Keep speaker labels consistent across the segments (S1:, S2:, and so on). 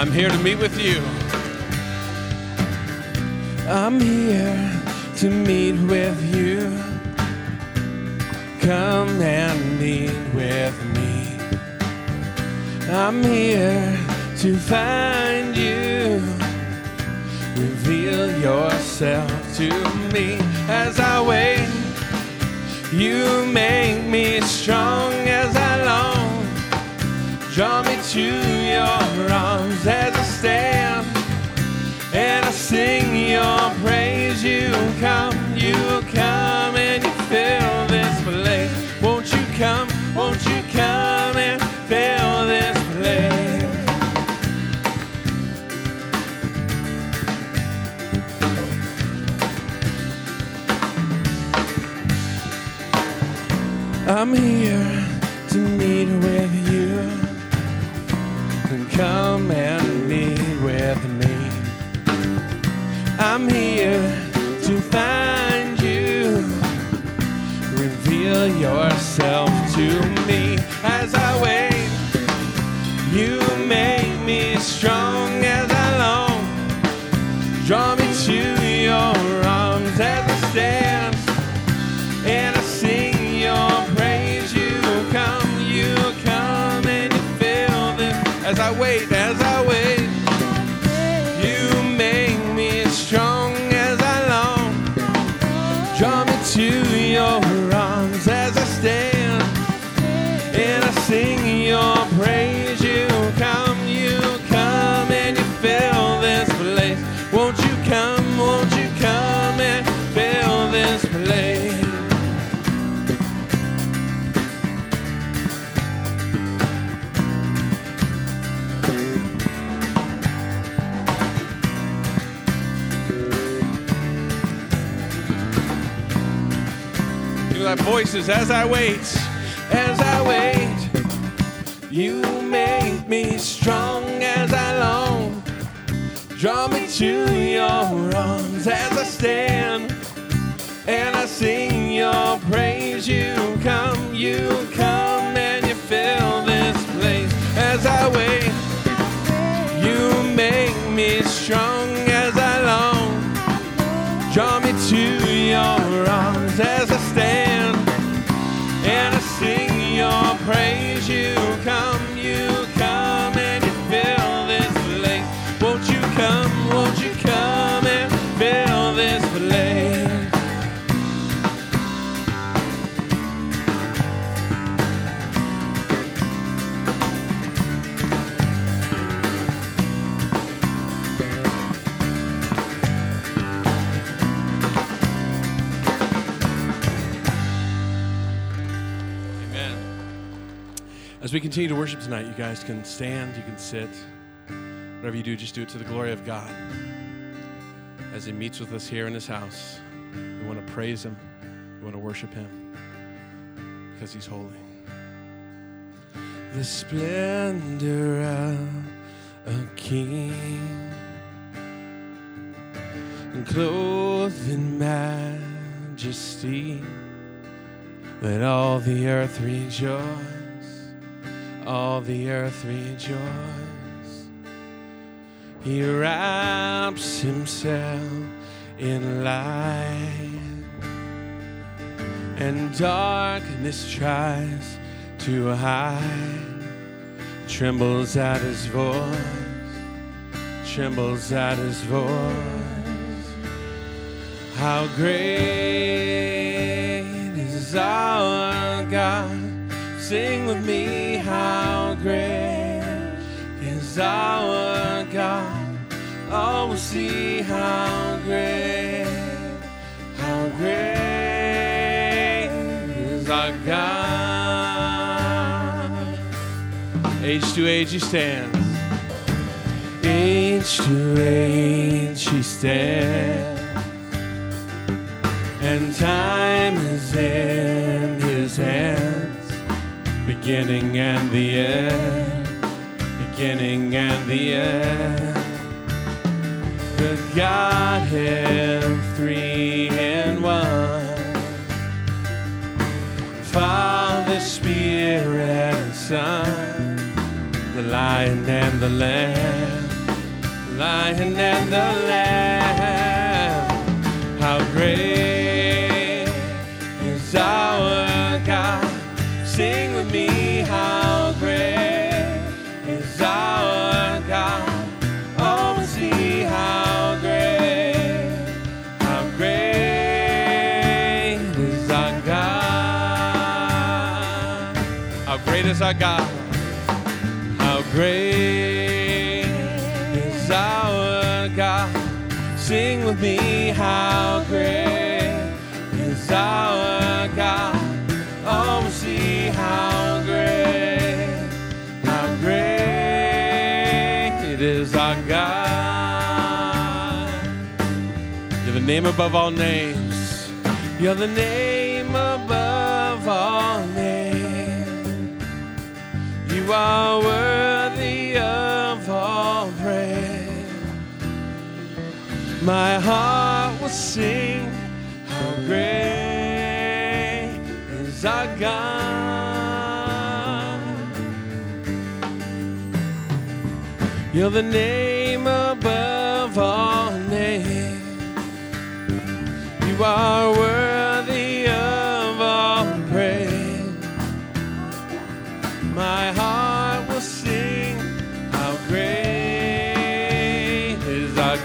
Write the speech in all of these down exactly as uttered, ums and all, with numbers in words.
S1: I'm here to meet with you. I'm here to meet with you. Come and meet with me. I'm here to find you. Reveal yourself to me as I wait. You make me strong as I long. Draw me to your arms as I stand, and I sing your praise. You come, you come, and you fill this place. Won't you come, won't you come and fill this place? I'm here to meet with you. Come and meet with me. I'm here to find you. Reveal yourself to me as I wait. You make me strong as I long. Draw me to your arms as I stand, and I sing your praise. You come, you come, and you fill this. As I wait, as I wait, you make me strong as I long. Draw me to your arms as I stand, and I sing your praise. You come, you come, and you fill this place. Won't you come, won't you come and fill this place? Our voices as I wait, as I wait. You make me strong as I long. Draw me to your arms as I stand, and I sing your praise. You come, you come, and you fill this place. As I wait, you make me strong as I long. Draw me to your arms as I stand, and I sing your praise. You come, you come, and you fill this place. Won't you come, won't you come and fill this place? As we continue to worship tonight, you guys can stand, you can sit. Whatever you do, just do it to the glory of God. As He meets with us here in His house, we want to praise Him. We want to worship Him because He's holy. The splendor of a king, and clothed in majesty, let all the earth rejoice. All the earth rejoice. He wraps Himself in light, and darkness tries to hide. Trembles at His voice, trembles at His voice. How great is our God? Sing with me, how great is our God. Oh, we'll see how great, how great is our God. Age to age He stands. Age to age He stands, and time is in His hands. Beginning and the end, beginning and the end. The Godhead, three in one. Father, Spirit, and Son, the Lion and the Lamb. lion and the lamb. How great is our God. Sing with me, how great is our God. Oh, see how great, how great is our God. How great is our God. How great is our God. Sing with me, how great is our God. Oh, see how great, how great it is our God. You're the name above all names. You're the name above all names. You are worthy of all praise. My heart will sing, how great is our God. You're the name above all names. You are worthy of all praise. My heart will sing, how great is our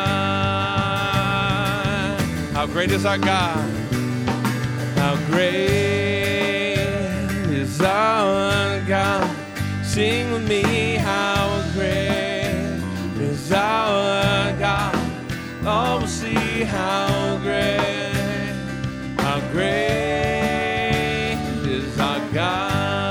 S1: God. How great is our God. How great is our God. Sing with me, how great is our God. Oh, we'll see how great, how great is our God.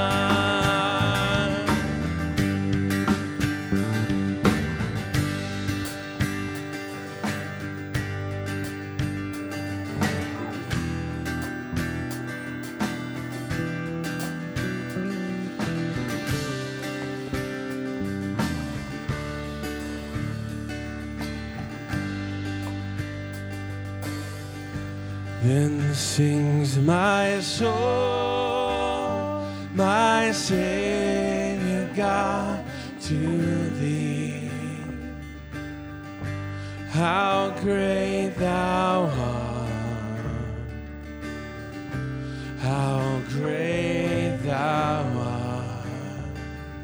S1: Then sings my soul, my Savior God, to thee. How great thou art, how great thou art.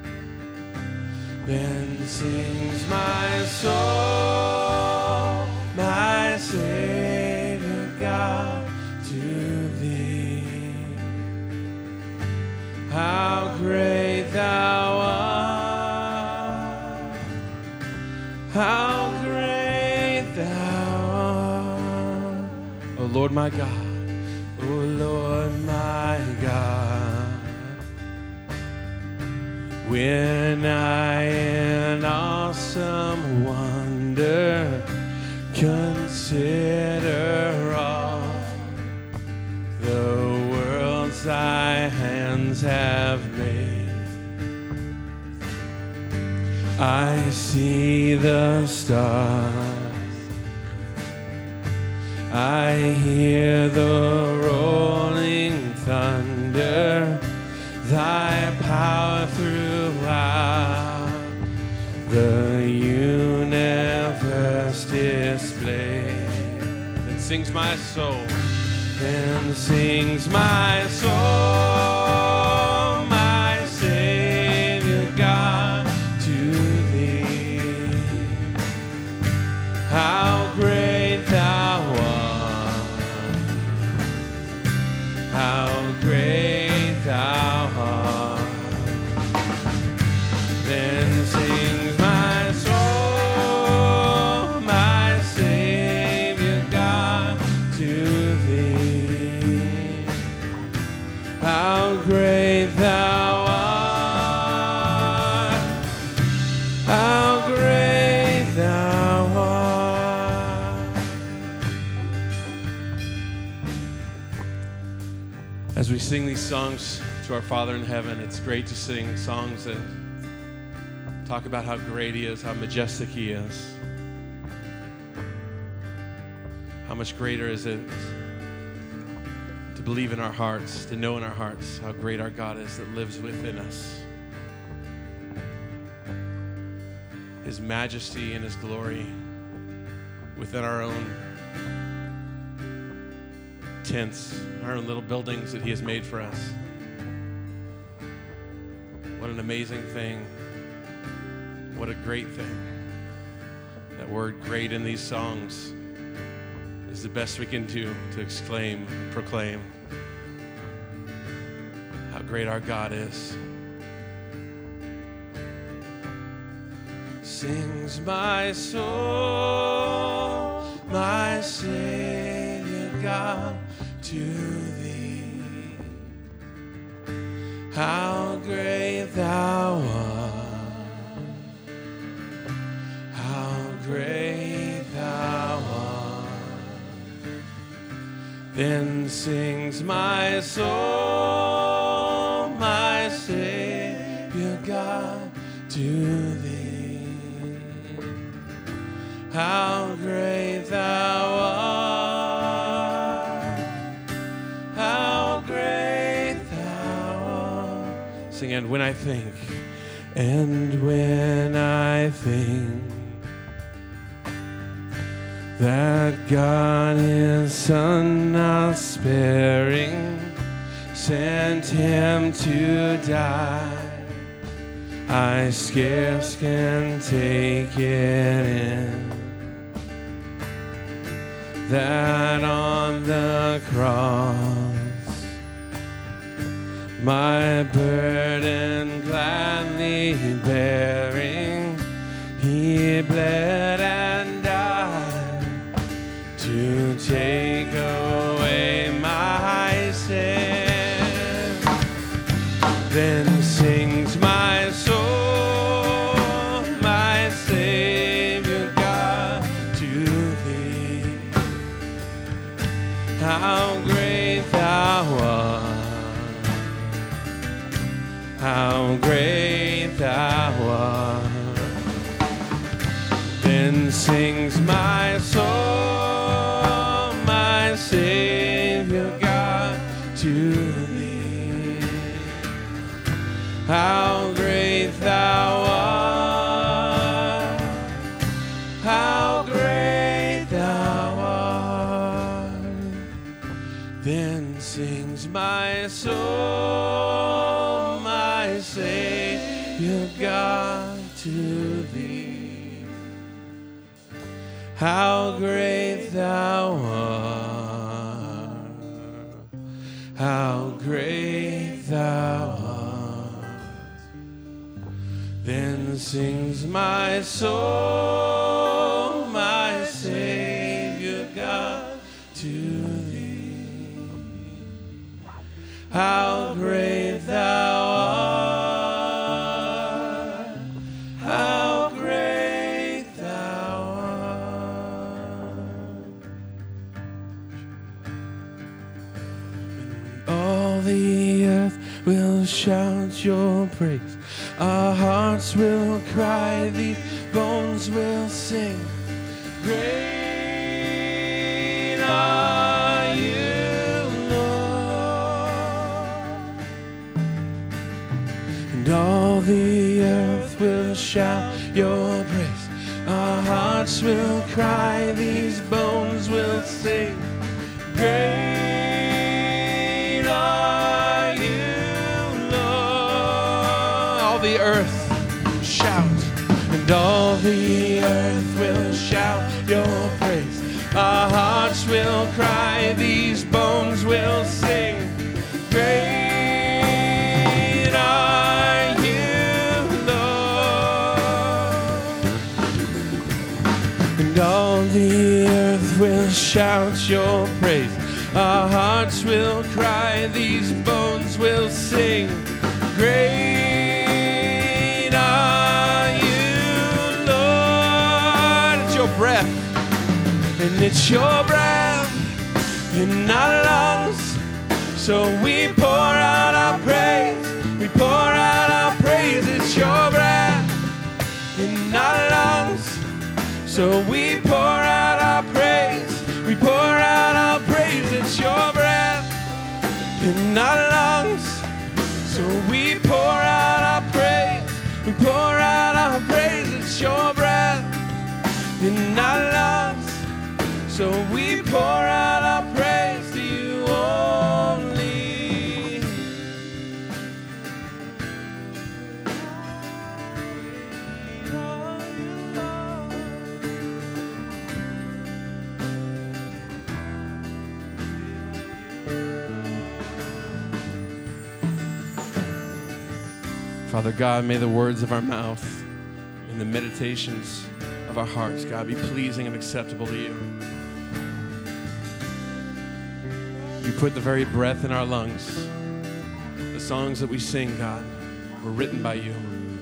S1: Then sings my soul, my Savior God, to thee. How great thou art, how great thou art. O Lord my God, O Lord my God, when I in awesome wonder consider all the worlds thy hands have made, I see the stars, I hear the rolling thunder, thy power throughout the universe displayed. Then sings my soul, then sings my soul, my Savior God, to thee. How great thou art, how great thou art. Then sings my soul, my Savior God, to thee. How great thou art, how great thou art. As we sing these songs to our Father in heaven, it's great to sing songs that talk about how great He is, how majestic He is. How much greater is it to believe in our hearts, to know in our hearts how great our God is that lives within us. His majesty and His glory within our own tents, our own little buildings that He has made for us. What an amazing thing. What a great thing. That word great in these songs is the best we can do to exclaim and proclaim how great our God is. Sings my soul, my Savior God, to Thee. How great Thou art, how great Thou art. Then sings my soul, my Savior God, to Thee. How great Thou art, how great Thou art. Sing, and when I think, and when I think that God His Son not sparing sent Him to die, I scarce can take it in that on the cross my burden gladly bearing, He bled and died to take away my sin. Then sings my soul, my Savior God, to Thee. How great Thou art, how great Thou art. Then sings my soul, my Savior God, to Thee. How great Thou art, how great Thou art. Then sings my soul, my Savior God, to Thee. How great Thou art, how great Thou art. Then sings my soul, my Savior God, to Thee. How great Thou art, how great Thou art. And all the earth will shout Your praise. Our hearts will cry, these bones will sing. Great are You, Lord. And all the earth will shout Your praise. Our hearts will cry, these bones will sing. Great are You, Lord. All the earth shout, and all the earth will shout Your praise. Our hearts will cry, these bones will sing. Great are You, Lord. And all the earth will shout Your praise. Our hearts will cry, these bones will sing. Great are You, Lord. It's Your breath, and it's Your breath in our lungs. So we pour out our praise, we pour out our praise. It's Your breath in our lungs. So we pour out our praise, we pour out our praise. It's Your breath in our lungs. So we pour out our praise, we pour out our praise. It's Your breath in our lungs. So we pour out our praise to you only. Father God, may the words of our mouth and the meditations of our hearts, God, be pleasing and acceptable to you. You put the very breath in our lungs. The songs that we sing, God, were written by you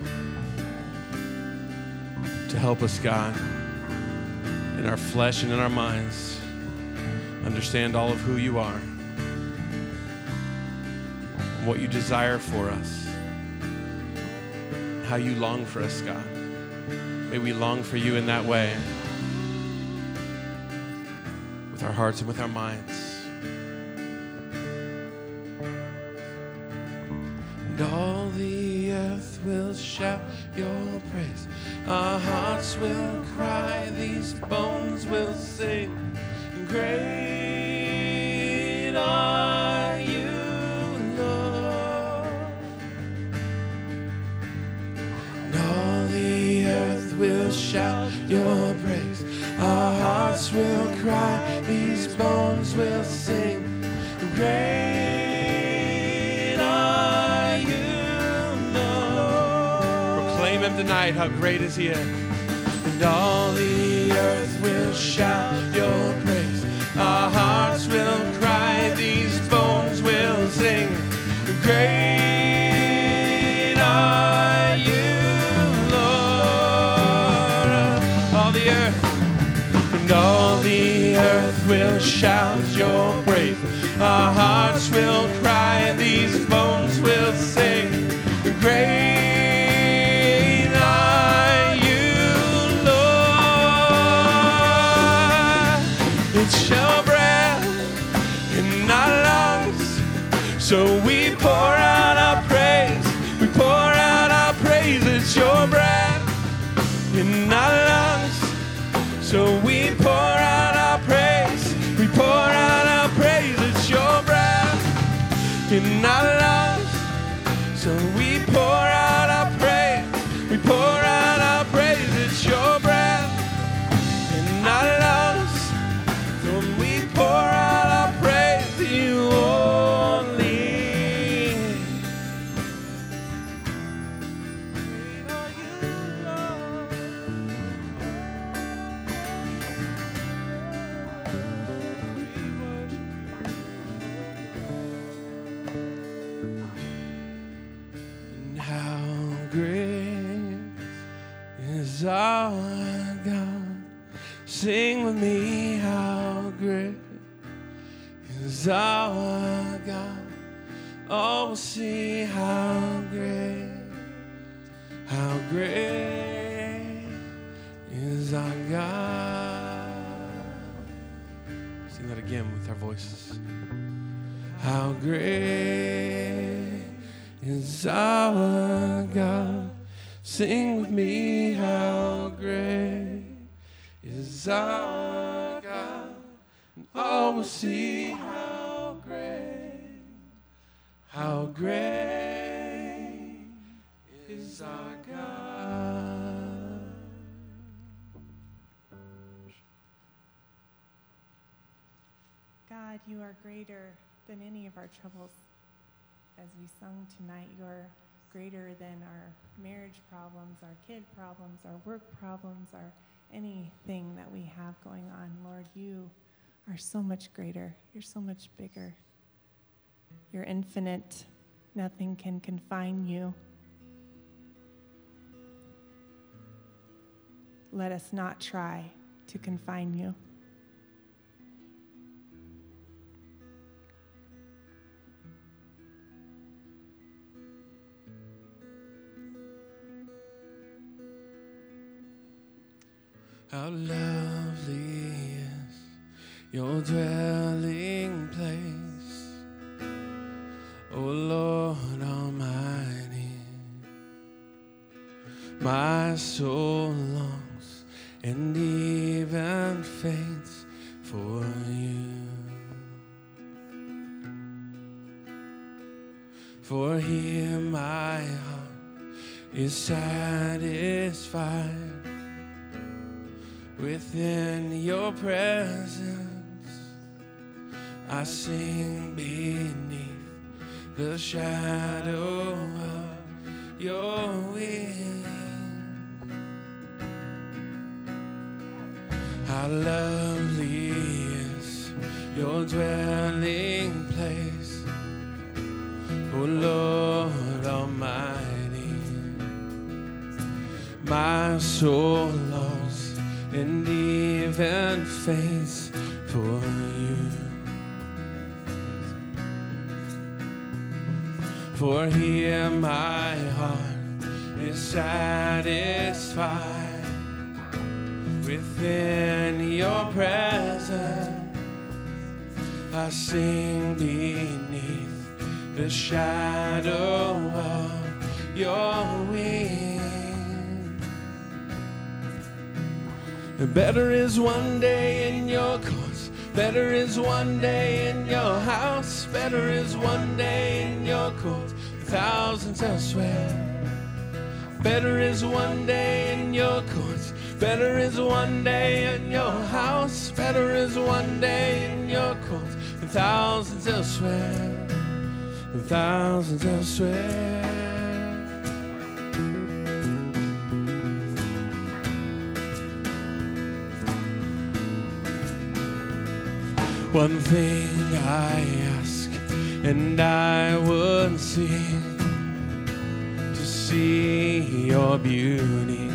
S1: to help us, God, in our flesh and in our minds, understand all of who you are and what you desire for us, how you long for us, God. May we long for you in that way, with our hearts and with our minds. And all the earth will shout your praise. Our hearts will cry, these bones will sing. Great are you, Lord. And all the earth will shout your praise. Our hearts will cry, these bones will sing. Great are you, Lord. Proclaim him tonight, how great is he. And all the earth will shout your praise. Our hearts will cry, these bones will sing. Great are you, Lord. All the earth, and all the earth will shout your praise. Our hearts will cry, these bones will sing. Great are you, Lord. It's your breath in our lungs, so we pour out our praise. We pour out our praise. It's your breath in our lungs, so we pour out our praise. We pour out our praise. It's your breath in our lungs, so we pour out our praise. We pour out our praise. It's your breath in our lungs, so we pour out our praise to you only. Great are you, Lord. And how great is our God. Sing with me, how great is our God. Oh, we'll see how great, how great is our God. Sing that again with our voices. How great is our God. Sing with me, how great is our God. And all will see how great, how great is our God.
S2: God, you are greater than any of our troubles. As we sung tonight, you are greater than our marriage problems, our kid problems, our work problems, our anything that we have going on. Lord, you are so much greater. You're so much bigger. You're infinite. Nothing can confine you. Let us not try to confine you.
S1: How lovely is your dwelling place, O Lord Almighty. My soul longs and here my heart is satisfied within your presence. I sing beneath the shadow of your wings. How lovely is your dwelling place, O Lord Almighty. My soul longs and even faints for you. For here my heart is satisfied within your presence. I sing beneath the shadow of your wings. Better is one day in your courts, better is one day in your house, better is one day in your courts, thousands elsewhere. Better is one day in your courts, better is one day in your house, better is one day in your courts, and thousands elsewhere, and thousands elsewhere. One thing I ask, and I would seek to see your beauty,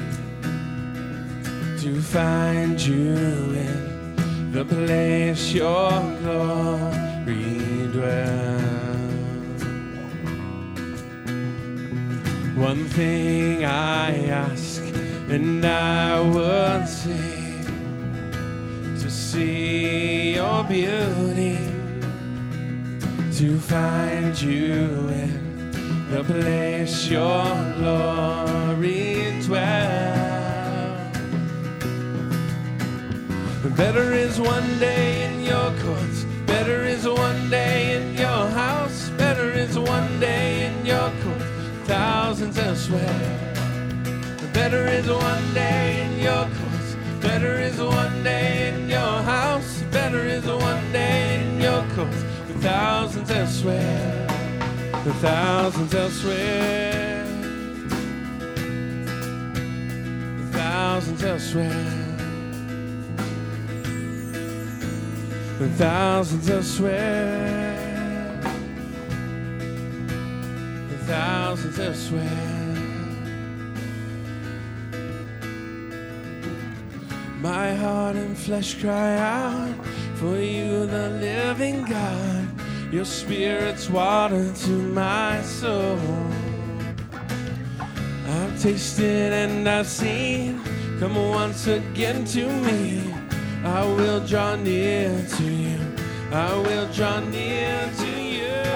S1: to find you in the place your glory dwells. One thing I ask, and I would seek to see your beauty, to find you in the place your glory dwells. Better is one day in your courts, better is one day in your house, better is one day in your courts, thousands elsewhere. Better is one day in your courts, better is one day in your house, better is one day in your courts, thousands elsewhere, thousands elsewhere, thousands elsewhere. Thousands elsewhere, thousands elsewhere. My heart and flesh cry out for you, the living God. Your spirit's water to my soul. I've tasted and I've seen. Come once again to me. I will draw near to you. I will draw near to you.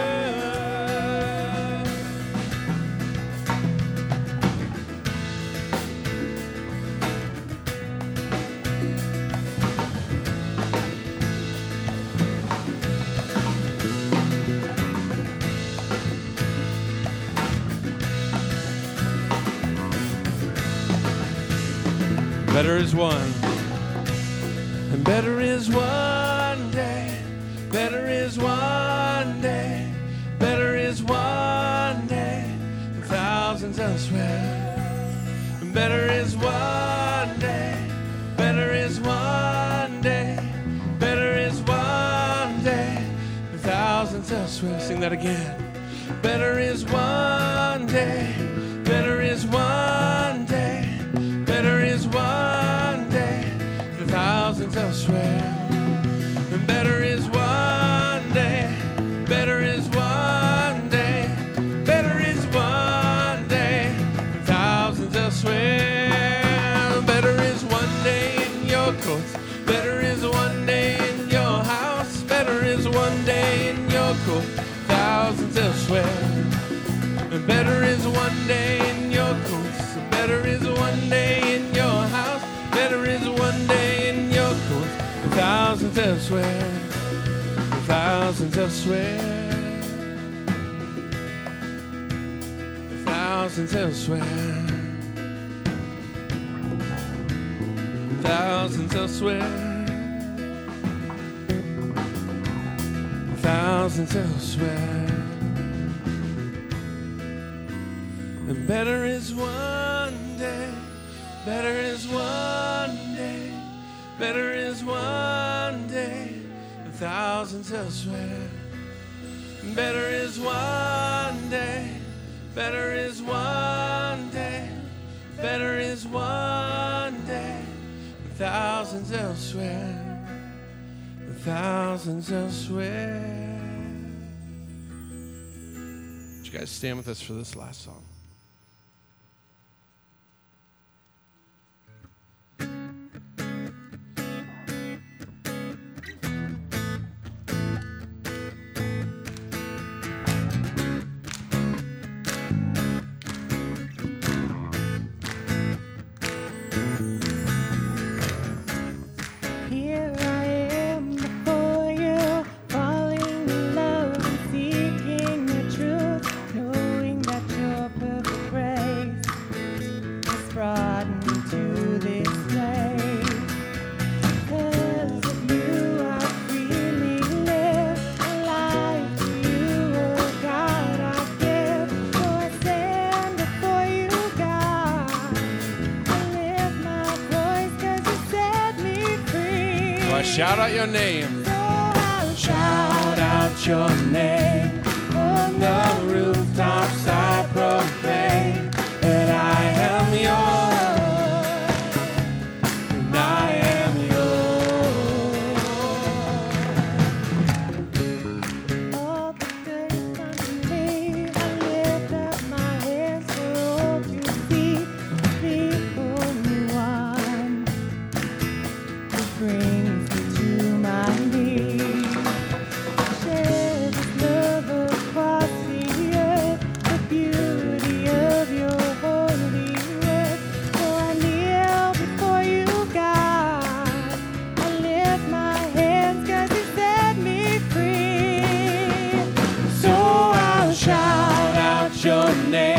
S1: Better is one. And better is one day, better is one day, better is one day, and thousands elsewhere. And better is one day, better is one day, better is one day, and thousands elsewhere. Sing that again. Better is one day, better is one day, better is one day, thousands elsewhere. And better is one day, better is one day, better is one day, thousands elsewhere. Better is one day in your courts, better is one day in your house, better is one day in your courts, thousands elsewhere. And better is one day in your courts, better is one day in your house, better is one day in your courts, thousands elsewhere, thousands elsewhere. thousands elsewhere, thousands elsewhere, thousands elsewhere. And better is one day, better is one day, better is one day, and thousands elsewhere. Better is one day, better is one day, better is one day, and thousands elsewhere, and thousands elsewhere. Would you guys stand with us for this last song? Shout out your name.
S2: So I'll shout out your name. On the rooftops I proclaim that I am yours. And I am yours. All the days unto me, I lift up my hands for all to see. The only one who brings my knees. Shed His love across the earth, the beauty of your holy word. So I kneel before you, God. I lift my hands 'cause You set me free. So I'll shout out your name.